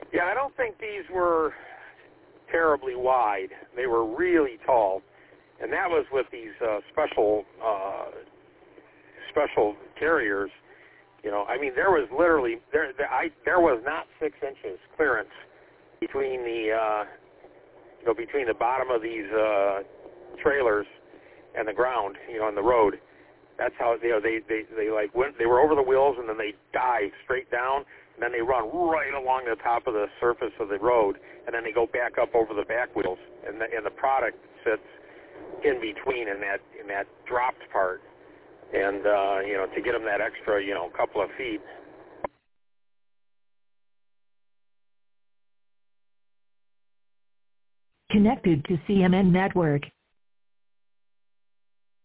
Yeah, I don't think these were terribly wide. They were really tall, and that was with these special carriers. You know, I mean, there was literally there was not 6 inches clearance between the between the bottom of these trailers and the ground, on the road. That's how they like went. They were over the wheels, and then they dive straight down, and then they run right along the top of the surface of the road, and then they go back up over the back wheels, and the product sits in between in that dropped part, and to get them that extra couple of feet. Connected to CMN Network.